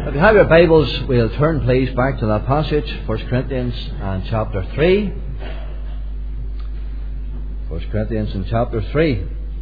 If you have your Bibles, we'll turn please back to that passage, 1 Corinthians and chapter 3. 1 Corinthians and chapter 3.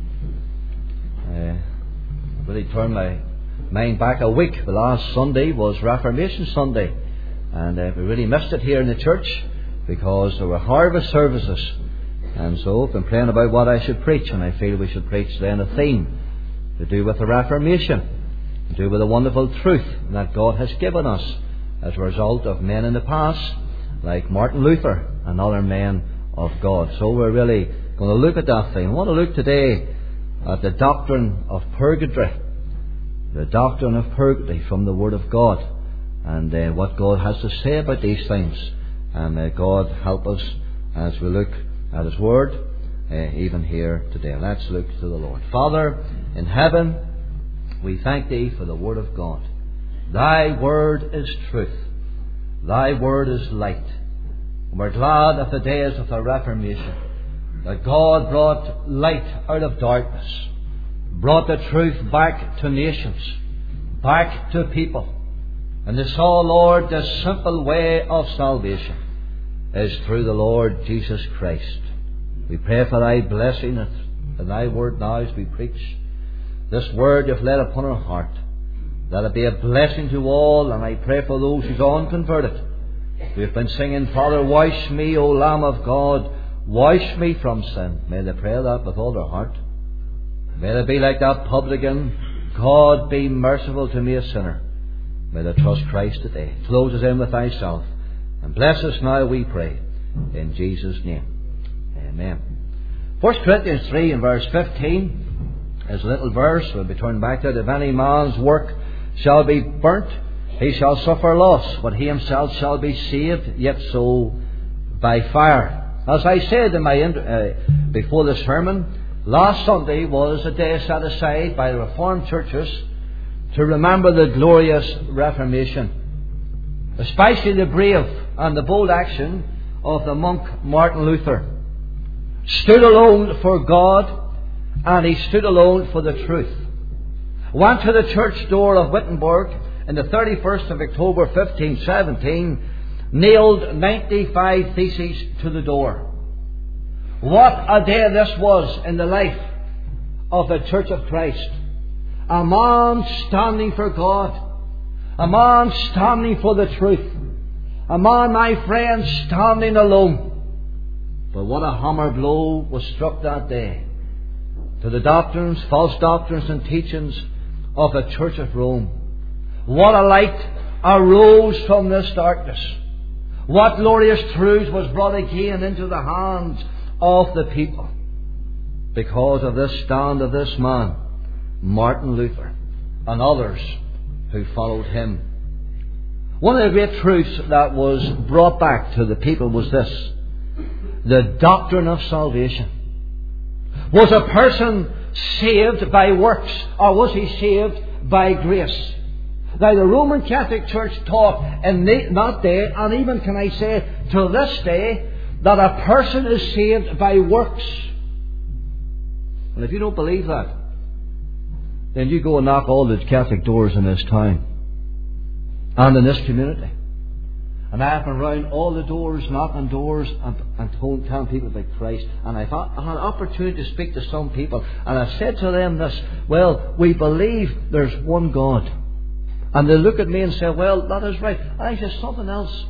I really turned my mind back a week. The last Sunday was Reformation Sunday, and we really missed it here in the church because there were harvest services. And so I've been praying about what I should preach, and I feel we should preach then a theme to do with the Reformation, to do with the wonderful truth that God has given us as a result of men in the past like Martin Luther and other men of God. So we're really going to look at that thing. I want to look today at the doctrine of purgatory. The doctrine of purgatory from the Word of God, and what God has to say about these things. And may God help us as we look at His Word, even here today. Let's look to the Lord. Father in heaven, we thank Thee for the Word of God. Thy Word is truth. Thy Word is light. And we're glad of the days of the Reformation, that God brought light out of darkness, brought the truth back to nations, back to people. And they saw, Lord, the simple way of salvation is through the Lord Jesus Christ. We pray for Thy blessing and Thy Word now as we preach. This Word You've laid upon our heart, that it be a blessing to all, and I pray for those who's unconverted. We've been singing, Father, wash me, O Lamb of God, wash me from sin. May they pray that with all their heart. May they be like that publican, God be merciful to me a sinner. May they trust Christ today. Close us in with Thyself, and bless us now, we pray, in Jesus' name. Amen. 1 Corinthians 3 and verse 15 is a little verse. We'll be turned back to it. If any man's work shall be burnt, he shall suffer loss, but he himself shall be saved, yet so by fire. As I said in my before the sermon, last Sunday was a day set aside by the Reformed churches to remember the glorious Reformation, especially the brave and the bold action of the monk Martin Luther. Stood alone for God, and he stood alone for the truth. Went to the church door of Wittenberg on the 31st of October 1517, nailed 95 theses to the door. What a day this was in the life of the Church of Christ. A man standing for God. A man standing for the truth. A man, my friends, standing alone. But what a hammer blow was struck that day to the doctrines, false doctrines and teachings of the Church of Rome. What a light arose from this darkness. What glorious truth was brought again into the hands of the people because of this stand of this man, Martin Luther, and others who followed him. One of the great truths that was brought back to the people was this: the doctrine of salvation. Was a person saved by works, or was he saved by grace? Now, the Roman Catholic Church taught in that day, and even can I say to this day, that a person is saved by works. And if you don't believe that, then you go and knock all the Catholic doors in this town and in this community. And I have been round all the doors, knocking doors, and telling people about Christ. And I had an opportunity to speak to some people. And I said to them this: well, we believe there's one God. And they look at me and say, well, that is right. And I say something else.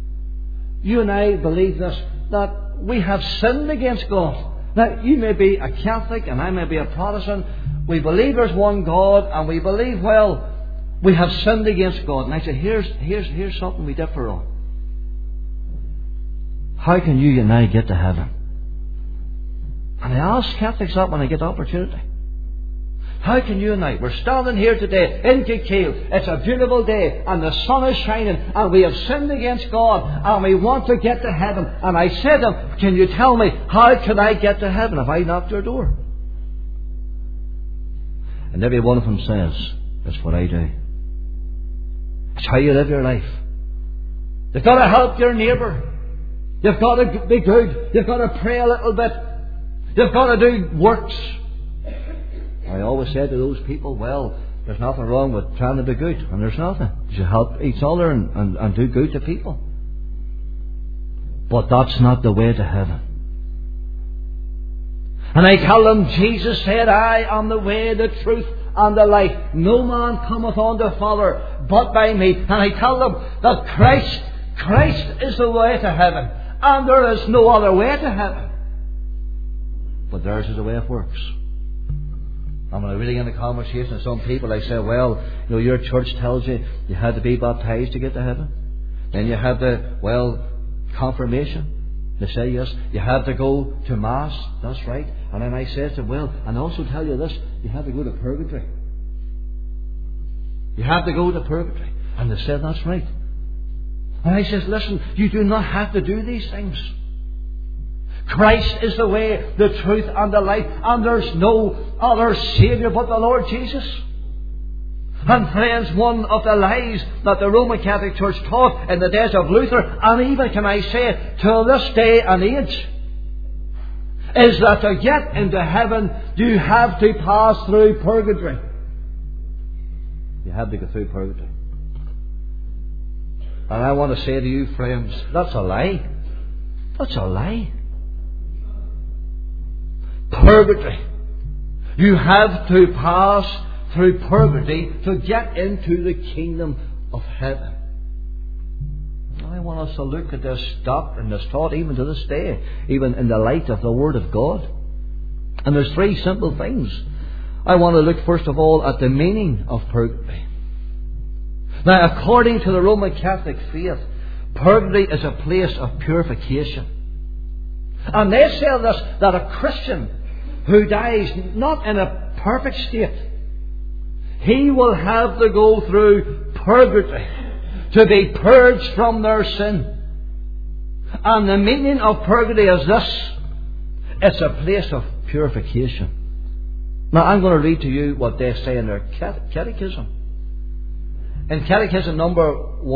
You and I believe this, that we have sinned against God. Now, you may be a Catholic and I may be a Protestant. We believe there's one God, and we believe, well, we have sinned against God. And I say, here's something we differ on. How can you and I get to heaven? And I ask Catholics that when I get the opportunity. How can you and I? We're standing here today in Kilkeel. It's a beautiful day and the sun is shining, and we have sinned against God and we want to get to heaven. And I said to them, can you tell me, how can I get to heaven if I knock your door? And every one of them says, that's what I do. It's how you live your life. You've got to help your neighbour. You've got to be good. You've got to pray a little bit. You've got to do works. I always said to those people, well, There's nothing wrong with trying to be good, and there's nothing. You should help each other and do good to people. But that's not the way to heaven. And I tell them, Jesus said, I am the way, the truth, and the life. No man cometh unto the Father but by me. And I tell them that Christ is the way to heaven. And there is no other way to heaven. But theirs is the way it works. And when I really get in a conversation with some people, I say, well, your church tells you had to be baptized to get to heaven. Then you have confirmation. They say, yes, you have to go to Mass. That's right. And then I say to them, well, and I also tell you this, you have to go to purgatory. You have to go to purgatory. And they said, that's right. And I says, listen, you do not have to do these things. Christ is the way, the truth, and the life, and there's no other Saviour but the Lord Jesus. And friends, one of the lies that the Roman Catholic Church taught in the days of Luther, and even, can I say, till this day and age, is that to get into heaven, you have to pass through purgatory. You have to go through purgatory. And I want to say to you, friends, that's a lie. That's a lie. Purgatory. You have to pass through purgatory to get into the kingdom of heaven. I want us to look at this doctrine, this thought, even to this day, even in the light of the Word of God. And there's three simple things. I want to look first of all at the meaning of purgatory. Now, according to the Roman Catholic faith, purgatory is a place of purification. And they say this, that a Christian who dies not in a perfect state, he will have to go through purgatory to be purged from their sin. And the meaning of purgatory is this: it's a place of purification. Now I'm going to read to you what they say in their catechism. In Catechism number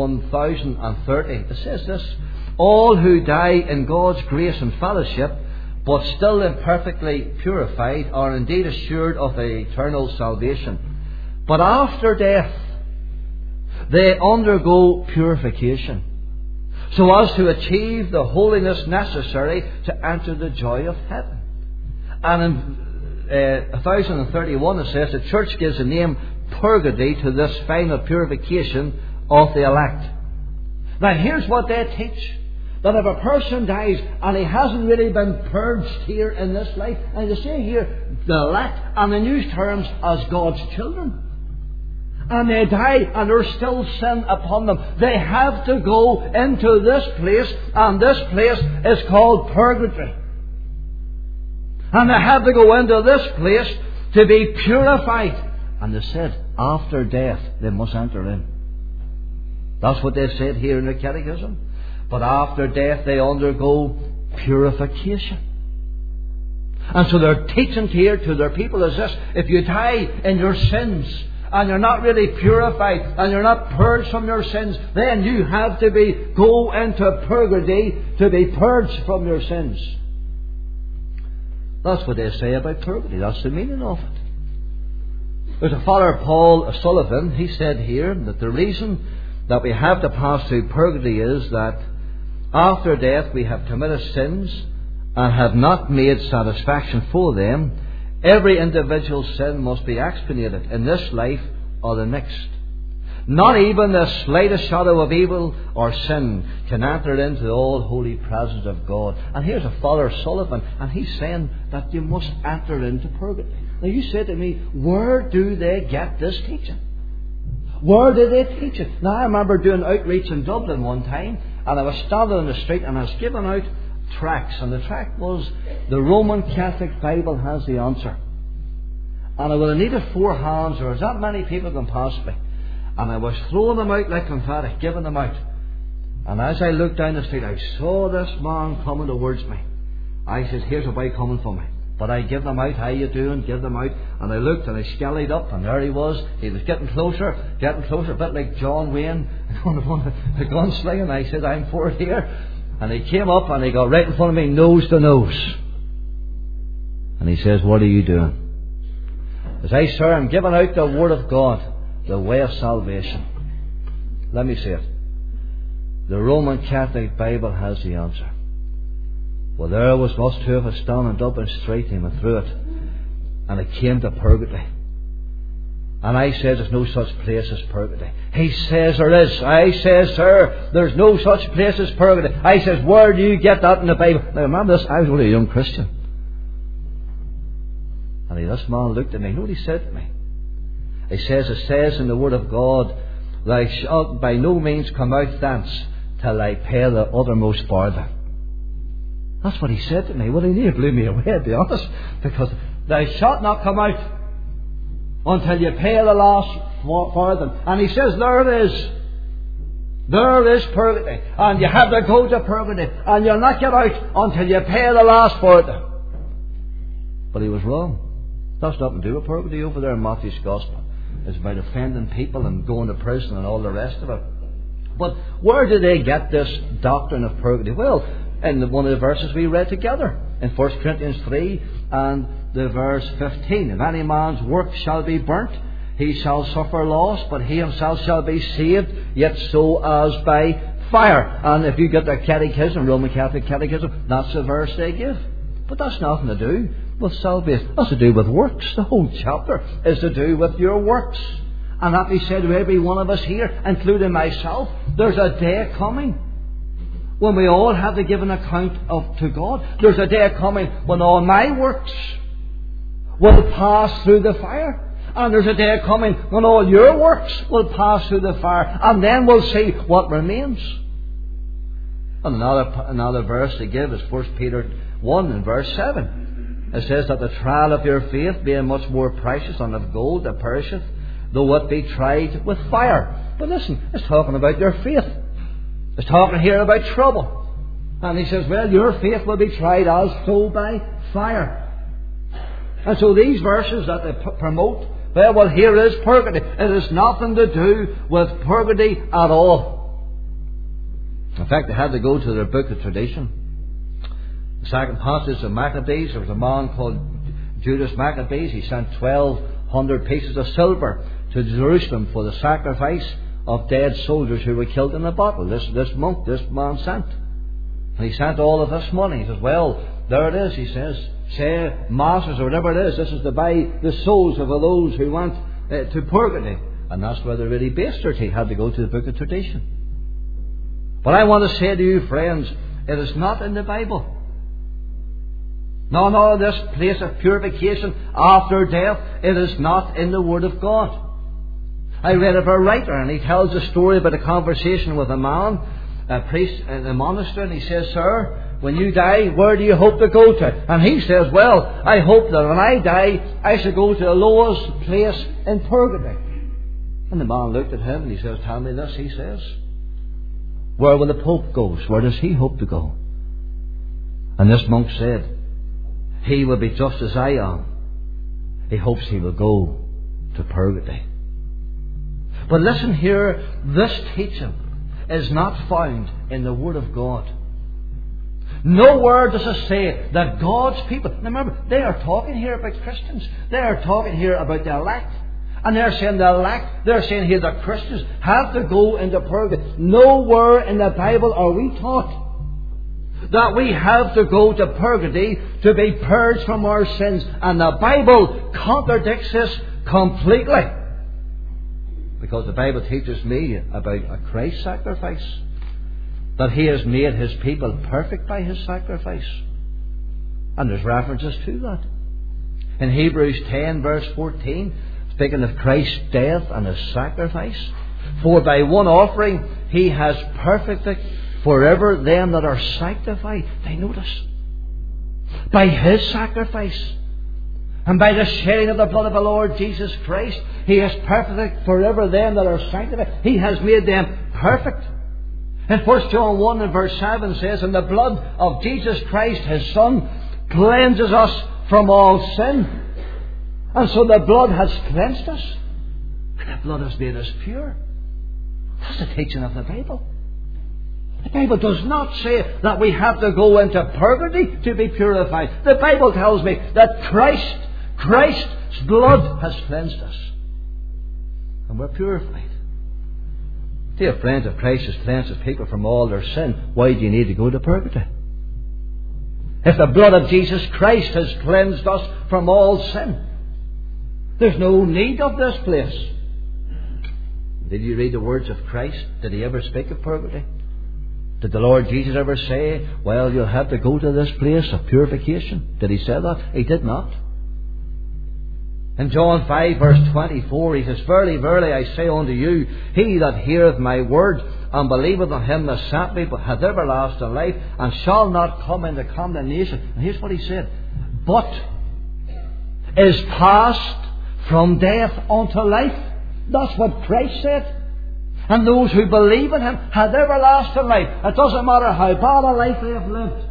1030, it says this: all who die in God's grace and fellowship, but still imperfectly purified, are indeed assured of eternal salvation. But after death, they undergo purification, so as to achieve the holiness necessary to enter the joy of heaven. And in 1031 it says the Church gives the name purgatory to this final purification of the elect. Now here's what they teach: that if a person dies and he hasn't really been purged here in this life, and they say here the elect, and they use terms as God's children, and they die and there's still sin upon them, they have to go into this place, and this place is called purgatory. And they have to go into this place to be purified. And they said after death they must enter in. That's what they said here in the Catechism. But after death they undergo purification. And so they're teaching here to their people is this: if you die in your sins and you're not really purified and you're not purged from your sins, then you have to go into purgatory to be purged from your sins. That's what they say about purgatory. That's the meaning of it. There's a Father Paul Sullivan. He said here that the reason that we have to pass through purgatory is that after death we have committed sins and have not made satisfaction for them. Every individual sin must be expiated in this life or the next. Not even the slightest shadow of evil or sin can enter into the all-holy presence of God. And here's a Father Sullivan, and he's saying that you must enter into purgatory. Now you say to me, where do they get this teaching? Where do they teach it? Now I remember doing outreach in Dublin one time, and I was standing on the street and I was giving out tracts, and the tract was the Roman Catholic Bible has the answer. And I would have needed 4 hands, or as that many people can pass me. And I was throwing them out like confetti, giving them out. And as I looked down the street, I saw this man coming towards me. I said, here's a boy coming for me. But I give them out. How you doing? Give them out. And I looked and I skellied up, and there he was. He was getting closer, a bit like John Wayne, the gunslinger. And I said, I'm for it here. And he came up and he got right in front of me, nose to nose. And he says, what are you doing? As I, sir, am giving out the Word of God, the way of salvation. Let me say it. The Roman Catholic Bible has the answer. Well, there was us two of us standing in Dublin Street, and he went through it, and it came to purgatory. And I said, there's no such place as purgatory. He says there is. I says, sir, there's no such place as purgatory. I says, where do you get that in the Bible? Now remember this, I was only a young Christian. And this man looked at me. You know what he said to me? He says, it says in the Word of God, thou shalt by no means come out thence till I pay the uttermost farthing. That's what he said to me. Well, he nearly blew me away, to be honest, because thou shalt not come out until you pay the last farthing. And he says, there it is. There is purgatory. And you have to go to purgatory. And you'll not get out until you pay the last farthing. But he was wrong. That's nothing to do with purgatory over there in Matthew's Gospel. It's about offending people and going to prison and all the rest of it. But where do they get this doctrine of purgatory? Well, in one of the verses we read together, in 1 Corinthians 3 and the verse 15. If any man's work shall be burnt, he shall suffer loss, but he himself shall be saved, yet so as by fire. And if you get their catechism, Roman Catholic Catechism, that's the verse they give. But that's nothing to do with salvation. That's to do with works. The whole chapter is to do with your works. And that we said to every one of us here, including myself, there's a day coming when we all have to give an account to God. There's a day coming when all my works will pass through the fire. And there's a day coming when all your works will pass through the fire. And then we'll see what remains. And another verse they give is 1 Peter 1 and verse 7. It says that the trial of your faith, being much more precious than of gold that perisheth, though it be tried with fire. But listen, it's talking about your faith. It's talking here about trouble. And he says, well, your faith will be tried as so by fire. And so these verses that they promote, well, here is purgatory. It has nothing to do with purgatory at all. In fact, they had to go to their book of tradition. The second passage of Maccabees, there was a man called Judas Maccabees. He sent 1,200 pieces of silver to Jerusalem for the sacrifice of dead soldiers who were killed in a battle. This man sent. And he sent all of this money. He says, well, there it is, he says. Say masses or whatever it is. This is to buy the souls of those who went to purgatory. And that's where they really based their tea. Had to go to the book of tradition. But I want to say to you, friends, it is not in the Bible. None of this place of purification after death, it is not in the Word of God. I read of a writer, and he tells a story about a conversation with a man, a priest in a monastery, and he says, sir, when you die, where do you hope to go to? And he says, well, I hope that when I die, I shall go to the lowest place in purgatory. And the man looked at him and he says, tell me this, he says. Where will the Pope go? Where does he hope to go? And this monk said, he will be just as I am. He hopes he will go to purgatory. But listen here, this teaching is not found in the Word of God. Nowhere does it say that God's people... Now remember, they are talking here about Christians. They are talking here about the elect. And they're saying the elect, they're saying here that Christians have to go into purgatory. Nowhere in the Bible are we taught that we have to go to purgatory to be purged from our sins. And the Bible contradicts this completely. Because the Bible teaches me about a Christ sacrifice. That He has made His people perfect by His sacrifice. And there's references to that. In Hebrews 10 verse 14, speaking of Christ's death and His sacrifice, for by one offering He has perfected forever them that are sanctified. They notice. By His sacrifice. And by the shedding of the blood of the Lord Jesus Christ, He has perfected forever them that are sanctified. He has made them perfect. And 1 John 1 and verse 7 says, and the blood of Jesus Christ, His Son, cleanses us from all sin. And so the blood has cleansed us. And the blood has made us pure. That's the teaching of the Bible. The Bible does not say that we have to go into purgatory to be purified. The Bible tells me that Christ Christ's blood has cleansed us. And we're purified. Dear friends, if Christ has cleansed his people from all their sin, why do you need to go to purgatory? If the blood of Jesus Christ has cleansed us from all sin, there's no need of this place. Did you read the words of Christ? Did he ever speak of purgatory? Did the Lord Jesus ever say, well, you'll have to go to this place of purification? Did he say that? He did not. In John 5 verse 24 he says, Verily, verily, I say unto you, he that heareth my word and believeth on him that sent me hath everlasting life, and shall not come into condemnation. And here's what he said, but is passed from death unto life. That's what Christ said. And those who believe in him have everlasting life. It doesn't matter how bad a life they have lived.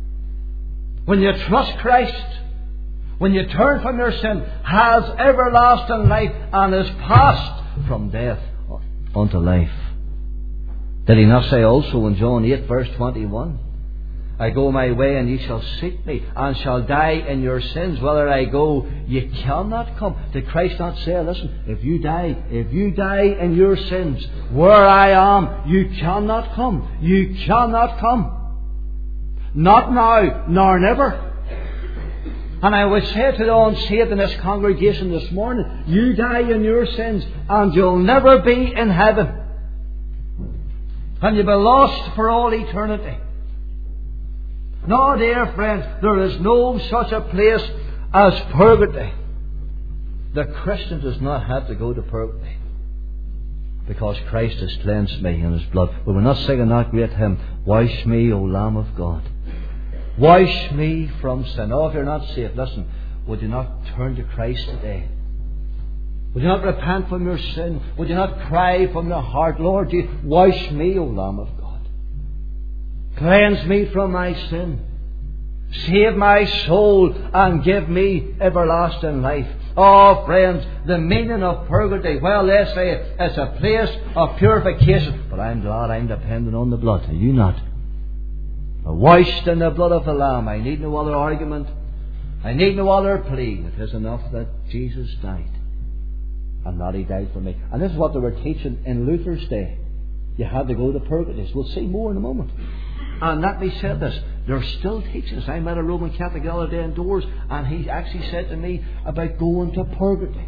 When you trust Christ, when you turn from your sin, has everlasting life and is passed from death unto life. Did he not say also in John 8 verse 21, I go my way and ye shall seek me, and shall die in your sins. Whither I go, ye cannot come. Did Christ not say, listen, if you die in your sins, where I am, you cannot come. You cannot come. Not now, nor never. And I would say to the unsaved in this congregation this morning, you die in your sins and you'll never be in heaven. And you'll be lost for all eternity. No, dear friends, there is no such a place as purgatory. The Christian does not have to go to purgatory, because Christ has cleansed me in his blood. We will not sing that great hymn, Wash me, O Lamb of God. Wash me from sin. Oh, if you're not saved, listen, would you not turn to Christ today? Would you not repent from your sin? Would you not cry from your heart, Lord, wash me, O Lamb of God. Cleanse me from my sin. Save my soul and give me everlasting life. Oh, friends, the meaning of purgatory, well, they say it's a place of purification. But I'm glad I'm dependent on the blood. Are you not? Washed in the blood of the Lamb. I need no other argument. I need no other plea. It is enough that Jesus died, and that he died for me. And this is what they were teaching in Luther's day. You had to go to purgatory. We'll see more in a moment. And let me say this, they're still teaching us. I met a Roman Catholic the other day indoors, and he actually said to me about going to purgatory.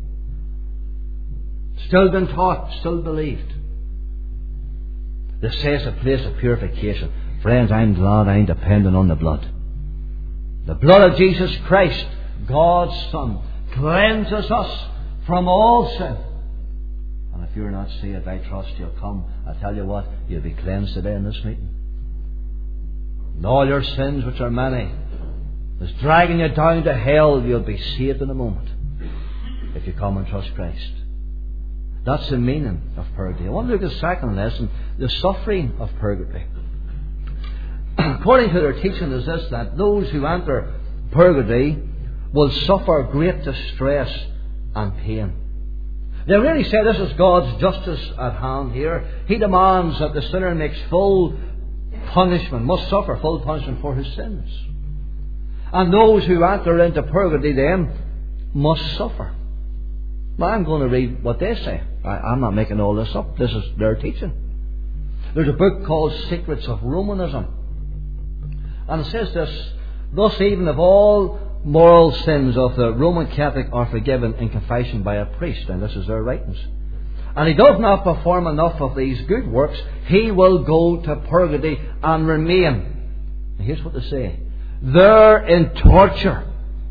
Still been taught, still believed. They say it's a place of purification. Friends, I'm glad I'm dependent on the blood. The blood of Jesus Christ, God's Son, cleanses us from all sin. And if you're not saved, I trust you'll come. I tell you what, you'll be cleansed today in this meeting. And all your sins, which are many, is dragging you down to hell, you'll be saved in a moment if you come and trust Christ. That's the meaning of purgatory. I want to look at the second lesson, the suffering of purgatory. According to their teaching is this, that those who enter purgatory will suffer great distress and pain. They really say this is God's justice at hand here. He demands that the sinner makes full punishment, must suffer full punishment for his sins. And those who enter into purgatory then must suffer. Now I'm going to read what they say. I'm not making all this up. This is their teaching. There's a book called Secrets of Romanism. And it says this, thus even if all moral sins of the Roman Catholic are forgiven in confession by a priest, and this is their writings, and he does not perform enough of these good works, he will go to purgatory and remain. And here's what they say, there in torture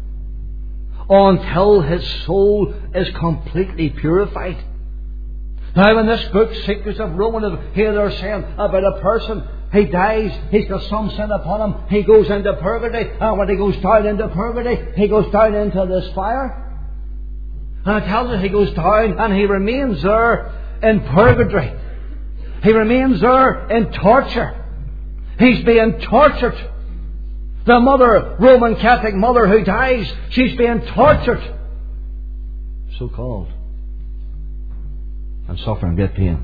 until his soul is completely purified. Now in this book, Secrets of Romanism, here they're saying about a person, he dies, he's got some sin upon him, he goes into purgatory, and when he goes down into purgatory, he goes down into this fire. And it tells us he goes down and he remains there in purgatory. He remains there in torture. He's being tortured. The mother, Roman Catholic mother who dies, she's being tortured, so called, and suffering great pain.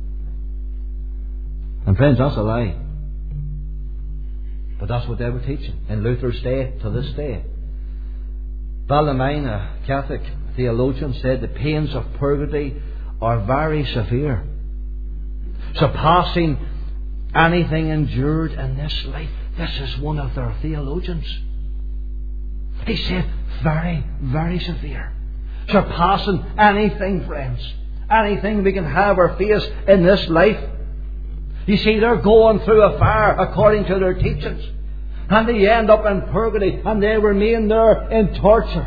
And friends, that's a lie. But that's what they were teaching in Luther's day to this day. Bellarmine, a Catholic theologian, said the pains of purgatory are very severe, surpassing anything endured in this life. This is one of their theologians. He said, very, very severe. Surpassing anything, friends. Anything we can have or face in this life. You see, they're going through a fire according to their teachings. And they end up in purgatory and they remain there in torture.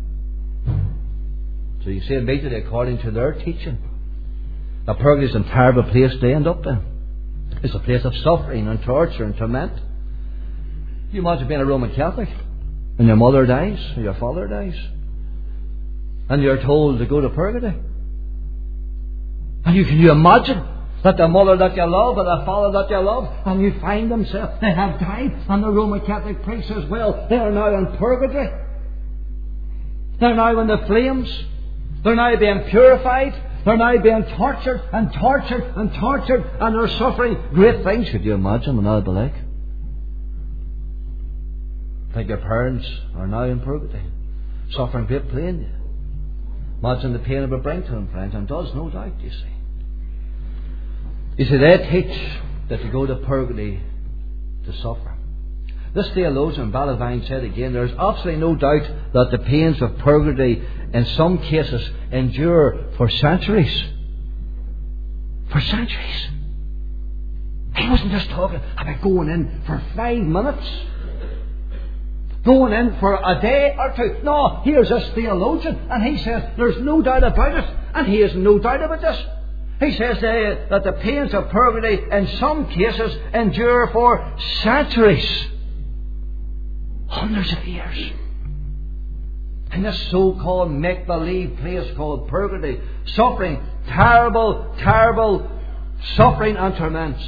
So you see, immediately according to their teaching, the purgatory is a terrible place to end up in. It's a place of suffering and torture and torment. You imagine being a Roman Catholic and your mother dies or your father dies and you're told to go to purgatory. And can you imagine that the mother that you love or the father that you love, and you find themselves, they have died, and the Roman Catholic priest says, well, they are now in purgatory. They're now in the flames. They're now being purified. They're now being tortured and tortured and tortured, and they're suffering great things. Could you imagine what that would be like? I think your parents are now in purgatory, suffering great pain. Imagine the pain it would bring to them, friends, and does, no doubt, you see. You see, they teach that you go to purgatory to suffer. This theologian, Bellarmine, said again, there is absolutely no doubt that the pains of purgatory in some cases endure for centuries. For centuries. He wasn't just talking about going in for 5 minutes. Going in for a day or two. No, here's this theologian, and he says there's no doubt about it. And he has no doubt about this. He says that the pains of purgatory in some cases endure for centuries. Hundreds of years. In this so-called make-believe place called purgatory, suffering terrible, terrible suffering and torments.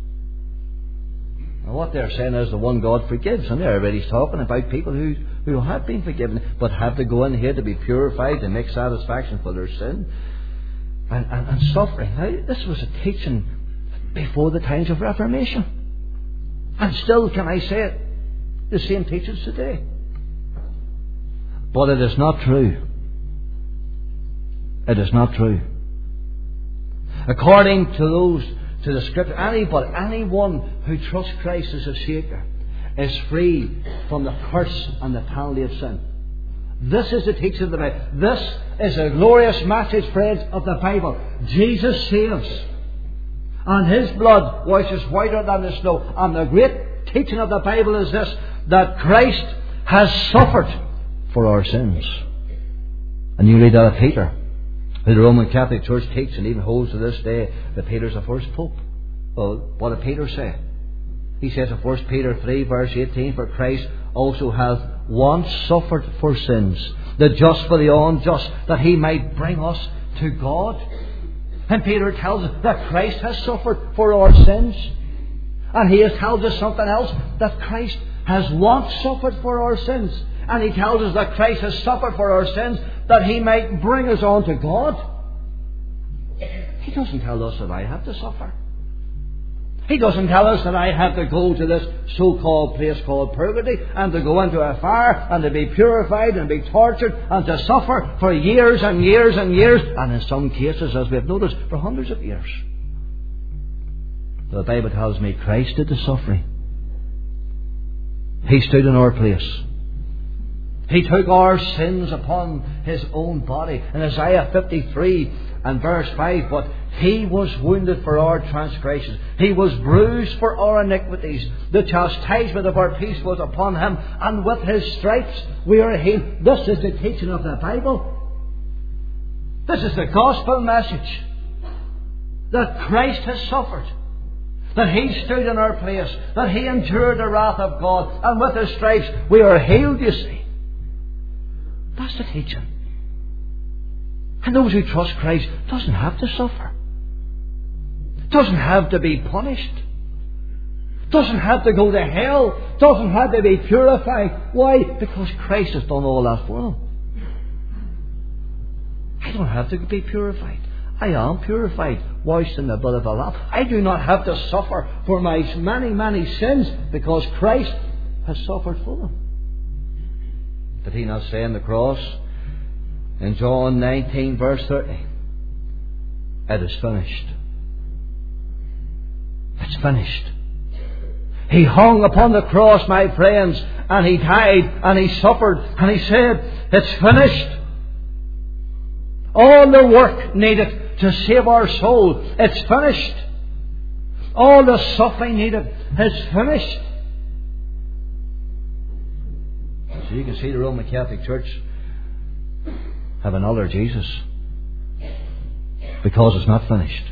And what they're saying is the one God forgives. And everybody's talking about people who have been forgiven, but have to go in here to be purified, to make satisfaction for their sin. And suffering. Now, this was a teaching before the times of Reformation. And still, can I say it, the same teachings today. But it is not true. It is not true. According to the Scripture, anyone who trusts Christ as a Saviour is free from the curse and the penalty of sin. This is the teaching of the Bible. This is a glorious message, friends, of the Bible. Jesus saves. And His blood washes whiter than the snow. And the great teaching of the Bible is this, that Christ has suffered for our sins. And you read that of Peter, who the Roman Catholic Church takes and even holds to this day that Peter's the first Pope. Well, what did Peter say? He says in 1 Peter 3 verse 18, for Christ also hath once suffered for sins, the just for the unjust, that He might bring us to God. And Peter tells us that Christ has suffered for our sins. And he has told us something else, that Christ has once suffered for our sins. And he tells us that Christ has suffered for our sins, that He might bring us on to God. He doesn't tell us that I have to suffer. He doesn't tell us that I have to go to this so-called place called purgatory and to go into a fire and to be purified and be tortured and to suffer for years and years and years, and in some cases, as we have noticed, for hundreds of years. The Bible tells me Christ did the suffering. He stood in our place. He took our sins upon His own body. In Isaiah 53 and verse 5, but He was wounded for our transgressions. He was bruised for our iniquities. The chastisement of our peace was upon Him, and with His stripes we are healed. This is the teaching of the Bible. This is the gospel message. That Christ has suffered. That He stood in our place. That He endured the wrath of God. And with His stripes we are healed, you see. That's the teaching. And those who trust Christ doesn't have to suffer. Doesn't have to be punished. Doesn't have to go to hell. Doesn't have to be purified. Why? Because Christ has done all that for them. I don't have to be purified. I am purified, washed in the blood of the Lamb. I do not have to suffer for my many, many sins because Christ has suffered for them. Did he not say on the cross in John 19 verse 30, it is finished? It's finished. He hung upon the cross, my friends, and He died, and He suffered, and He said, it's finished. All the work needed to save our soul, it's finished. All the suffering needed is finished. So you can see the Roman Catholic Church have another Jesus, because it's not finished.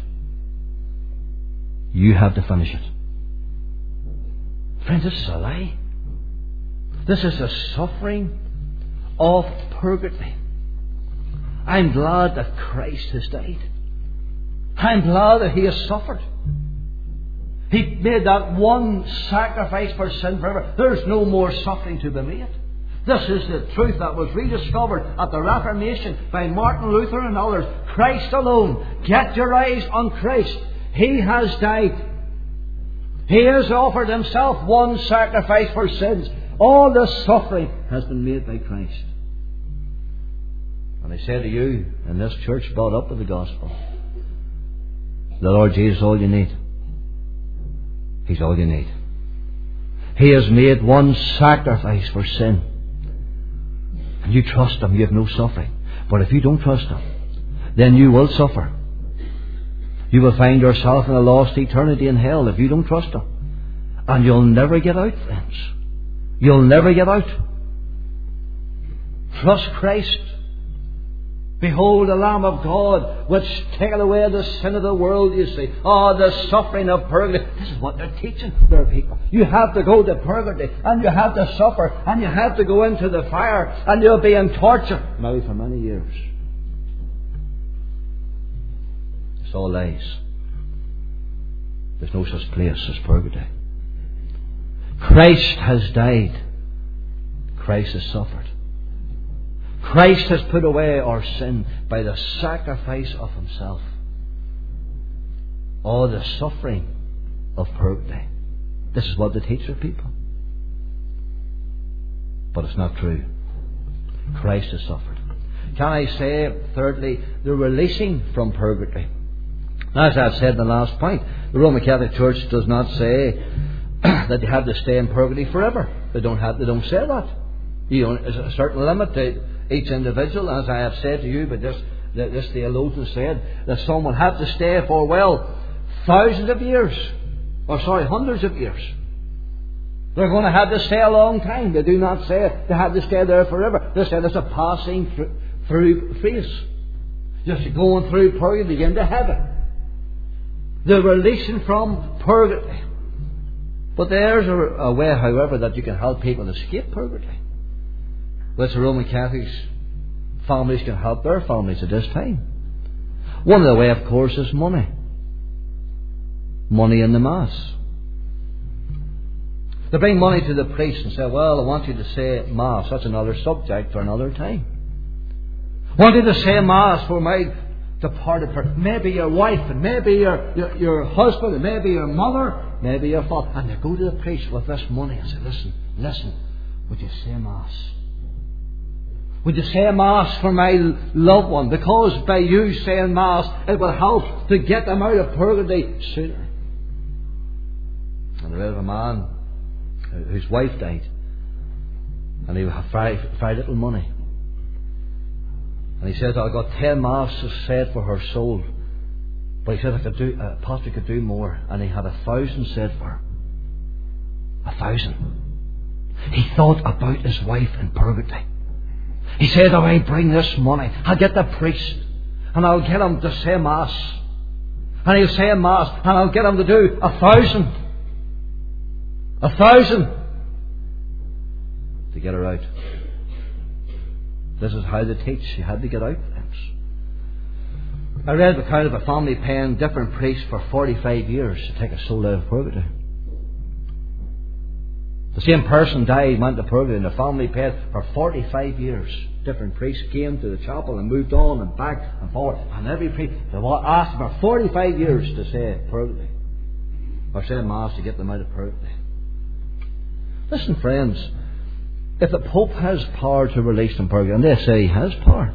You have to finish it. Friends, this is a lie. This is the suffering of purgatory. I'm glad that Christ has died. I'm glad that He has suffered. He made that one sacrifice for sin forever. There's no more suffering to be made. This is the truth that was rediscovered at the Reformation by Martin Luther and others. Christ alone. Get your eyes on Christ. He has died. He has offered Himself one sacrifice for sins. All the suffering has been made by Christ. And I say to you, in this church brought up with the gospel, the Lord Jesus is all you need. He's all you need. He has made one sacrifice for sin. And you trust Him, you have no suffering. But if you don't trust Him, then you will suffer. You will find yourself in a lost eternity in hell if you don't trust Him. And you'll never get out, friends. You'll never get out. Trust Christ. Behold the Lamb of God, which taketh away the sin of the world, you see. Oh, the suffering of purgatory. This is what they're teaching their people. You have to go to purgatory, and you have to suffer, and you have to go into the fire, and you'll be in torture. Maybe for many years. It's all lies. There's no such place as purgatory. Christ has died. Christ has suffered. Christ has put away our sin by the sacrifice of Himself. All the suffering of purgatory. This is what they teach their people. But it's not true. Christ has suffered. Can I say, thirdly, the releasing from purgatory? As I've said in the last point, the Roman Catholic Church does not say that you have to stay in purgatory forever. They don't say that. There's a certain limit to each individual, as I have said to you, but this theologian said that some will have to stay for, thousands of years. Hundreds of years. They're going to have to stay a long time. They do not say they have to stay there forever. They say it's a passing through phase. Just going through purgatory into heaven. The releasing from purgatory. But there's a way, however, that you can help people escape purgatory. Which the Roman Catholic families can help their families at this time. One of the way, of course, is money. Money in the Mass. They bring money to the priest and say, I want you to say Mass. That's another subject for another time. I want you to say Mass for my departed person. Maybe your wife, and maybe your husband, and maybe your mother, maybe your father. And they go to the priest with this money and say, listen, would you say Mass? Would you say Mass for my loved one? Because by you saying Mass, it will help to get them out of purgatory sooner. And I read of a man whose wife died, and he had very little money. And he said, I got 10 Masses said for her soul, but he said I possibly could do more. And he had 1,000 said for her. 1,000. He thought about his wife in purgatory. He said, I bring this money, I'll get the priest, and I'll get him to say Mass. And he'll say Mass, and I'll get him to do 1,000. 1,000 to get her out. This is how they teach. You had to get out, friends. I read the account of a family paying different priests for 45 years to take a soul out of purgatory. The same person died, went to purgatory, and the family paid for 45 years. Different priests came to the chapel and moved on and back and forward. And every priest, they asked for 45 years to say purgatory. Or say Mass to get them out of purgatory. Listen, friends. if the Pope has power to release from purgatory, and they say he has power,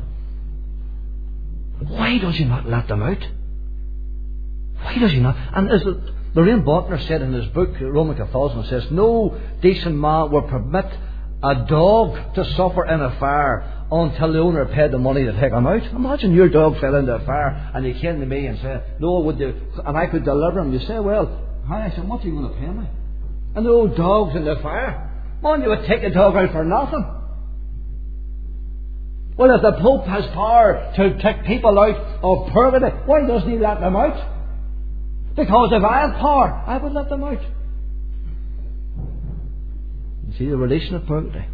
why does he not let them out? Why does he not? And as Lorraine Butler said in his book, Roman Catholicism, says, no decent man will permit a dog to suffer in a fire until the owner paid the money to take him out. Imagine your dog fell into a fire and you came to me and said, no, would you, and I could deliver him. You say, well, hi. I said, what are you going to pay me? And the old dog's in the fire. Man, you would take the dog out for nothing. Well, if the Pope has power to take people out of purgatory, why doesn't he let them out? Because if I had power, I would let them out. You see the relation of purgatory.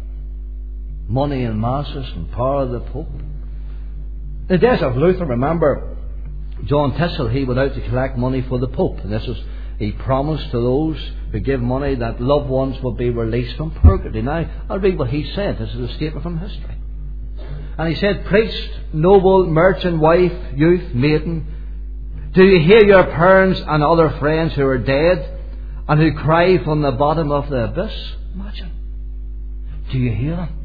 Money and masses and power of the Pope. In the days of Luther, remember, John Tissel, he went out to collect money for the Pope. And this was, he promised to those who give money that loved ones would be released from purgatory. Now, I'll read what he said. This is a statement from history. And he said, priest, noble, merchant, wife, youth, maiden, do you hear your parents and other friends who are dead and who cry from the bottom of the abyss? Imagine. Do you hear them?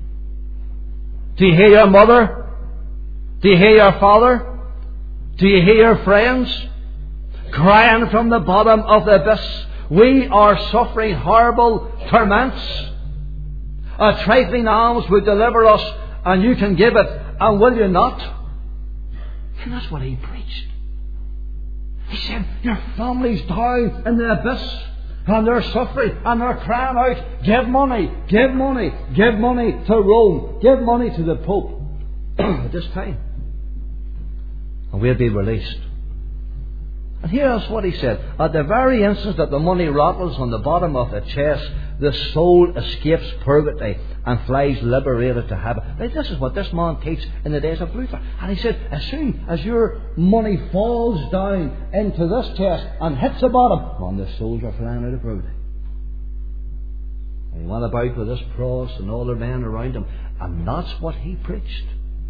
Do you hear your mother? Do you hear your father? Do you hear your friends crying from the bottom of the abyss? We are suffering horrible torments. A trifling alms would deliver us, and you can give it, and will you not? And that's what he preached. He said, your family's down in the abyss, and they're suffering, and they're crying out, give money, give money, give money to Rome, give money to the Pope at this time. And we'll be released. And here's what he said. At the very instant that the money rattles on the bottom of the chest, the soul escapes purgatory and flies liberated to heaven. Now, this is what this man teaches in the days of Luther. And he said, as soon as your money falls down into this chest and hits the bottom, man, the souls are flying out of purgatory. And he went about with this cross and all the men around him. And that's what he preached.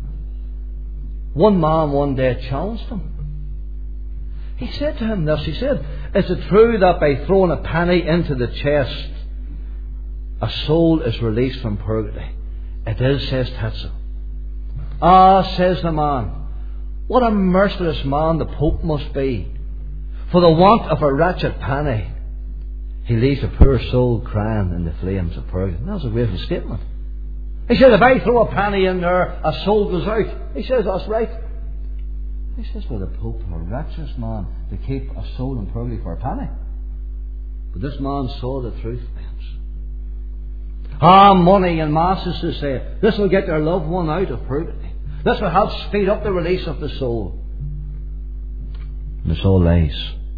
One man one day challenged him. He said to him this, he said, is it true that by throwing a penny into the chest, a soul is released from purgatory? It is, says Tetzel. Ah, says the man, what a merciless man the Pope must be. For the want of a wretched penny, he leaves a poor soul crying in the flames of purgatory. That's a grateful statement. He said, if I throw a penny in there, a soul goes out. He says, that's right. He says, well, the Pope, a righteous man, to keep a soul in purgatory for a penny. But this man saw the truth, friends. Ah, money and masses, to say, this will get their loved one out of purgatory. This will help speed up the release of the soul. And it's all lies.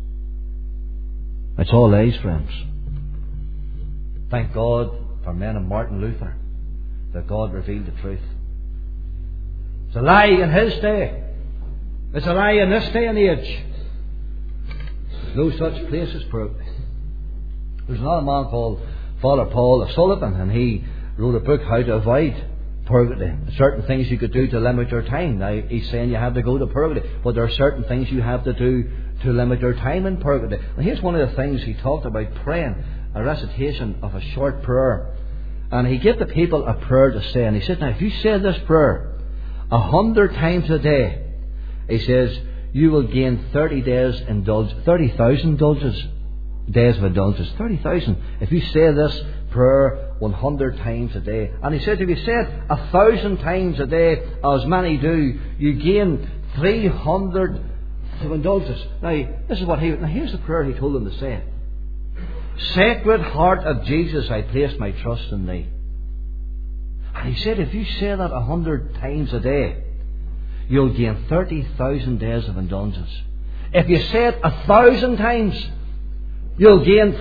It's all lies, friends. Thank God for men of Martin Luther that God revealed the truth. It's a lie in his day. It's a lie in this day and age. There's no such place as purgatory. There's another man called Father Paul O'Sullivan, and he wrote a book, How to Avoid Purgatory. Certain things you could do to limit your time. Now, he's saying you have to go to purgatory, but there are certain things you have to do to limit your time in purgatory. And here's one of the things he talked about: praying, a recitation of a short prayer. And he gave the people a prayer to say, and he said, now, if you say this prayer 100 times a day, he says, you will gain 30,000 indulgences, days of indulgence. 30,000. If you say this prayer 100 times a day. And he said, if you say it 1,000 times a day, as many do, you gain 300 of indulgences. Now, this is what now here's the prayer he told them to say. Sacred Heart of Jesus, I place my trust in thee. And he said, if you say that 100 times a day, you'll gain 30,000 days of indulgence. If you say it 1,000 times, you'll gain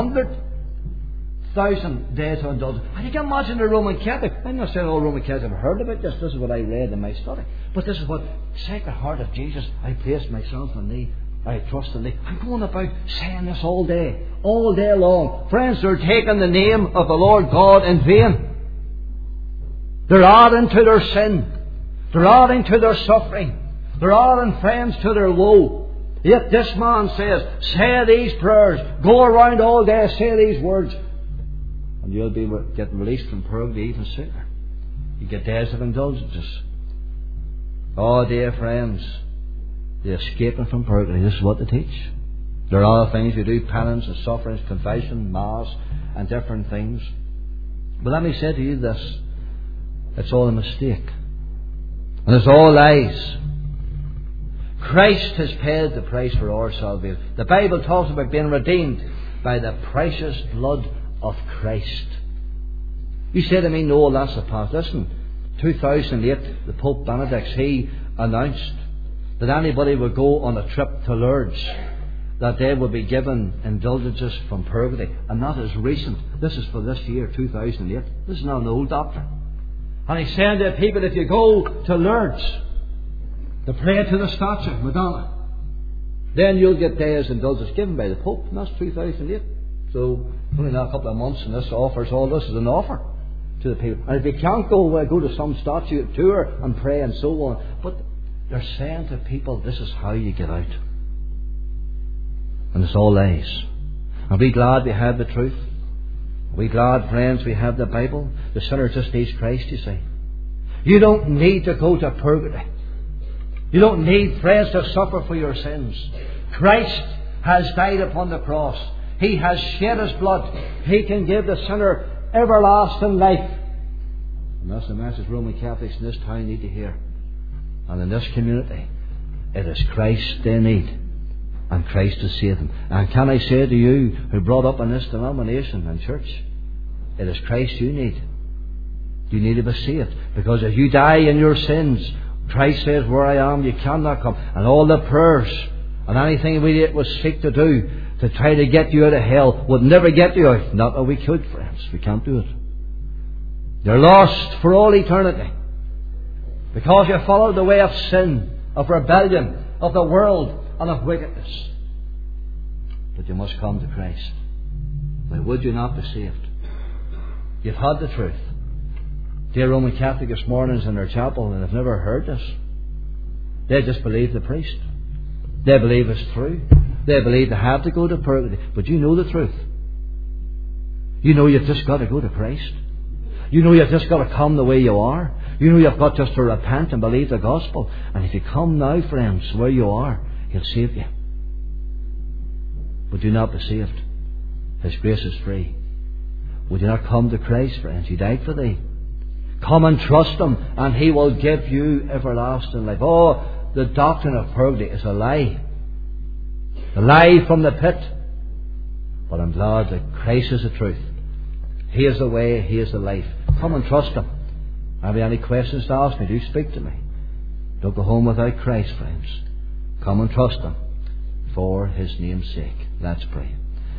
300,000 days of indulgence. And you can imagine the Roman Catholic. I'm not saying all Roman Catholics have heard about this. This is what I read in my study. But this is what, Sacred Heart of Jesus, I place myself in thee. I trust in thee. I'm going about saying this all day long. Friends, they're taking the name of the Lord God in vain. They're adding to their sin. They're adding to their suffering. They're adding, friends, to their woe. Yet this man says, say these prayers. Go around all day, say these words. and you'll be getting released from purgatory even sooner. You get days of indulgences. Oh, dear friends, the escaping from purgatory, this is what they teach. There are other things you do, penance and sufferings, confession, mass, and different things. But let me say to you this, it's all a mistake. And it's all lies. Christ has paid the price for our salvation. The Bible talks about being redeemed by the precious blood of Christ. You say to me, no, that's the past. Listen, 2008, the Pope Benedict, he announced that anybody would go on a trip to Lourdes, that they would be given indulgences from purgatory. And that is recent. This is for this year, 2008. This is not an old doctrine. And he's saying to people, if you go to Lourdes to pray to the statue, Madonna, then you'll get days indulgence given by the Pope. And that's 2008. So only now a couple of months, and this offers all this as an offer to the people. And if you can't go to some statue tour and pray and so on. But they're saying to people, this is how you get out. And it's all lies. Are we glad we have the truth? Are we glad, friends, we have the Bible? The sinner just needs Christ, you see. You don't need to go to purgatory. You don't need, friends, to suffer for your sins. Christ has died upon the cross. He has shed His blood. He can give the sinner everlasting life. And that's the message Roman Catholics in this town need to hear. And in this community, it is Christ they need. And Christ to save them. And can I say to you, who brought up in this denomination and church, it is Christ you need. You need to be saved. Because if you die in your sins, Christ says, where I am, you cannot come. And all the prayers and anything we would seek to do to try to get you out of hell would never get you out. Not that we could, friends. We can't do it. You're lost for all eternity. Because you followed the way of sin, of rebellion, of the world, and of wickedness. But you must come to Christ. Why would you not be saved? You've had the truth. Dear Roman Catholic this morning is in their chapel and they've never heard this. They just believe the priest. They believe it's true. They believe they have to go to purgatory. But you know the truth. You know you've just got to go to Christ. You know you've just got to come the way you are. You know you've got just to repent and believe the gospel. And if you come now, friends, where you are, He'll save you. Would you not be saved? His grace is free. Would you not come to Christ, friends? He died for thee. Come and trust Him, and He will give you everlasting life. Oh, the doctrine of purgatory is a lie. A lie from the pit. But I'm glad that Christ is the truth. He is the way, He is the life. Come and trust Him. Have you any questions to ask me? Do speak to me. Don't go home without Christ, friends. Come and trust Him for His name's sake. Let's pray.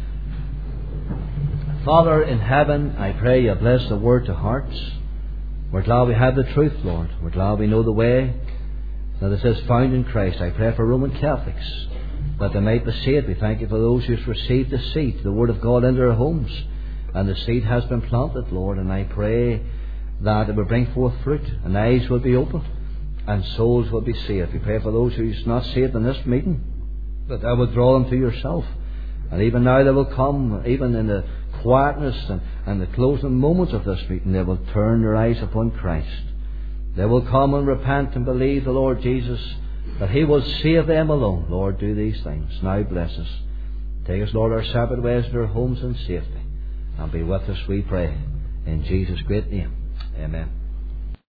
Father in heaven, I pray You bless the word to hearts. We're glad we have the truth, Lord. We're glad we know the way that it is found in Christ. I pray for Roman Catholics that they might be saved. We thank You for those who've received the seed, the word of God, into their homes. And the seed has been planted, Lord. And I pray that it will bring forth fruit, and eyes will be opened, and souls will be saved. We pray for those who's not saved in this meeting, that Thou will draw them to Yourself. And even now they will come, even in the quietness and the closing moments of this meeting, they will turn their eyes upon Christ. They will come and repent and believe the Lord Jesus, that He will save them alone. Lord, do these things. Now bless us. Take us, Lord, our separate ways to our homes in safety, and be with us, we pray. In Jesus' great name. Amen.